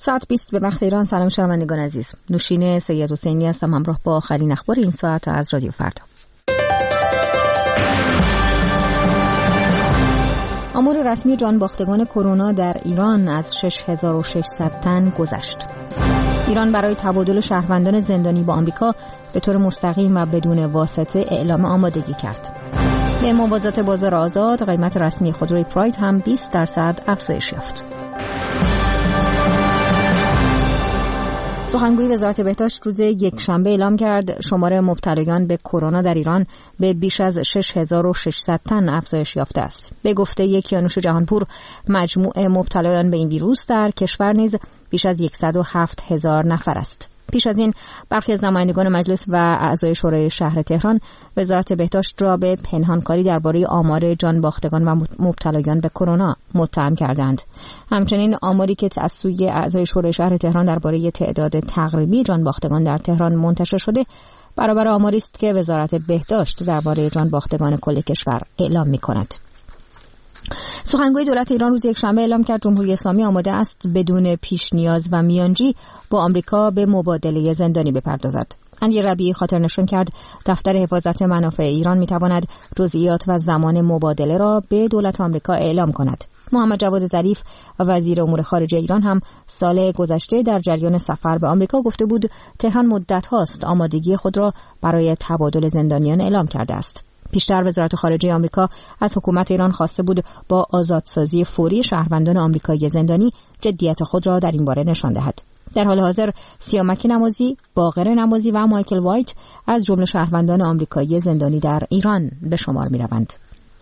ساعت 20 به وقت ایران. سلام شنوندگان عزیز، نوشین سید حسینی هستم همراه با آخرین اخبار این ساعت از رادیو فردا. آمار رسمی جانباختگان کرونا در ایران از 6600 تن گذشت. ایران برای تبادل شهروندان زندانی با آمریکا به طور مستقیم و بدون واسطه اعلام آمادگی کرد. به موازات بازار آزاد، قیمت رسمی خودروی پراید هم 20% افزایش یافت. سخنگوی وزارت بهداشت روز یکشنبه اعلام کرد شمار مبتلایان به کرونا در ایران به بیش از 6600 تن افزایش یافته است. به گفته کیانوش جهانپور، مجموع مبتلایان به این ویروس در کشور نیز بیش از 107000 نفر است. پیش از این برخی از نمایندگان مجلس و اعضای شورای شهر تهران وزارت بهداشت را به پنهانکاری درباره آمار جانباختگان و مبتلایان به کرونا متهم کردند. همچنین آماری که از سوی اعضای شورای شهر تهران درباره تعداد تقریبی جانباختگان در تهران منتشر شده برابر آماری است که وزارت بهداشت درباره جانباختگان کل کشور اعلام می‌کند. سخنگوی دولت ایران روز یکشنبه اعلام کرد جمهوری اسلامی آماده است بدون پیش نیاز و میانجی با آمریکا به مبادله زندانی بپردازد. علی ربیعی خاطر نشان کرد دفتر حفاظت منافع ایران میتواند جزئیات و زمان مبادله را به دولت آمریکا اعلام کند. محمد جواد ظریف وزیر امور خارجه ایران هم سال گذشته در جریان سفر به آمریکا گفته بود تهران مدت هاست آمادگی خود را برای تبادل زندانیان اعلام کرده است. پیشتر وزارت خارجه آمریکا از حکومت ایران خواسته بود با آزادسازی فوری شهروندان آمریکایی زندانی جدیت خود را در این باره نشان دهد. در حال حاضر سیامک نمازی، باقر نمازی و مایکل وایت از جمله شهروندان آمریکایی زندانی در ایران به شمار می‌روند.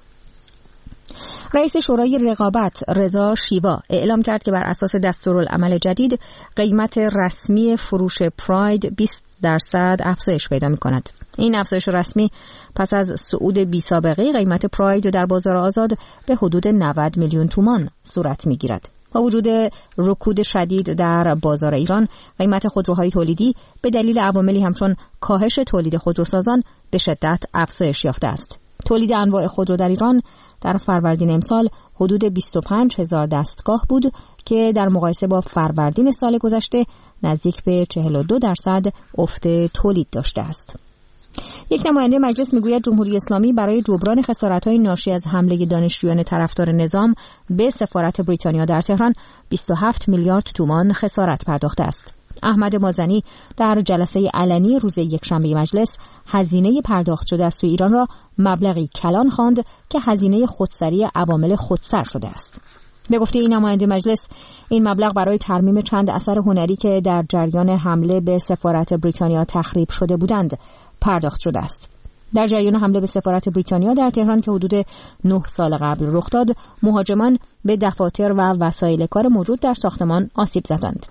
رئیس شورای رقابت رضا شیوا اعلام کرد که بر اساس دستورالعمل جدید قیمت رسمی فروش پراید 20% افزایش پیدا می‌کند. این افزایش رسمی پس از صعود بی‌سابقه قیمت پراید در بازار آزاد به حدود 90 میلیون تومان صورت می‌گیرد. با وجود رکود شدید در بازار ایران، قیمت خودروهای تولیدی به دلیل عواملی همچون کاهش تولید خودروسازان به شدت افزایش یافته است. تولید انواع خودرو در ایران در فروردین امسال حدود 25000 دستگاه بود که در مقایسه با فروردین سال گذشته نزدیک به 42% افت تولید داشته است. یک نماینده مجلس میگوید جمهوری اسلامی برای جبران خسارت‌های ناشی از حمله دانشجویان طرفدار نظام به سفارت بریتانیا در تهران 27 میلیارد تومان خسارت پرداخته است. احمد مازنی در جلسه علنی روز یکشنبه مجلس هزینه پرداخت شده از سوی ایران را مبلغی کلان خواند که هزینه خودسری عوامل خودسر شده است. به گفته این نماینده مجلس، این مبلغ برای ترمیم چند اثر هنری که در جریان حمله به سفارت بریتانیا تخریب شده بودند پرداخت شده است. در جریان حمله به سفارت بریتانیا در تهران که حدود 9 سال قبل رخ داد، مهاجمان به دفاتر و وسایل کار موجود در ساختمان آسیب زدند.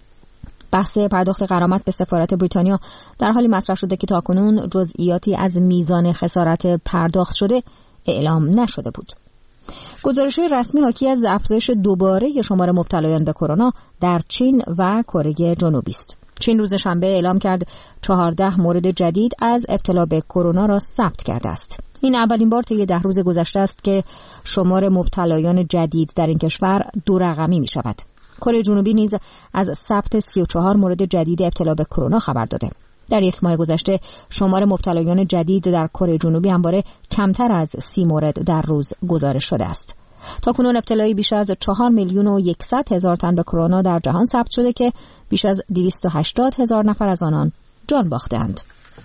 بحث پرداخت غرامت به سفارت بریتانیا در حالی مطرح شده که تاکنون جزئیاتی از میزان خسارت پرداخت شده اعلام نشده بود. گزارش رسمی حاکی از افزایش دوباره شمار مبتلایان به کرونا در چین و کره جنوبی است. چین روز شنبه اعلام کرد 14 مورد جدید از ابتلا به کرونا را ثبت کرده است. این اولین بار طی 10 روز گذشته است که شمار مبتلایان جدید در این کشور دو رقمی می شود. کره جنوبی نیز از ثبت 34 مورد جدید ابتلا به کرونا خبر داده. در یک ماه گذشته شمار مبتلایان جدید در کره جنوبی همواره کمتر از 30 مورد در روز گزارش شده است. تاکنون ابتلای بیش از 4,100,000 تن به کرونا در جهان ثبت شده که بیش از 280,000 نفر از آنان جان باختند.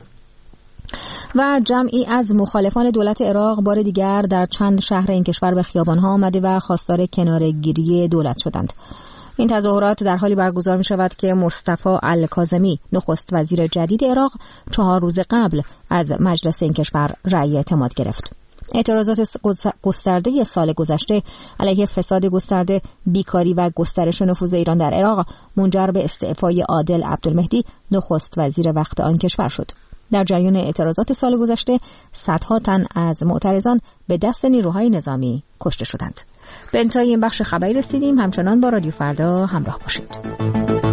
و جمعی از مخالفان دولت عراق بار دیگر در چند شهر این کشور به خیابان‌ها آمده و خواستار کناره‌گیری دولت شدند. این تظاهرات در حالی برگزار می شود که مصطفی الکاظمی نخست وزیر جدید عراق 4 روز قبل از مجلس این کشور رأی اعتماد گرفت. اعتراضات گسترده سال گذشته علیه فساد گسترده، بیکاری و گسترش نفوذ ایران در عراق منجر به استعفای عادل عبدالمهدی نخست وزیر وقت آن کشور شد. در جریان اعتراضات سال گذشته صدها تن از معترضان به دست نیروهای نظامی کشته شدند. به انتهای این بخش خبری رسیدیم. همچنان با رادیو فردا همراه باشید.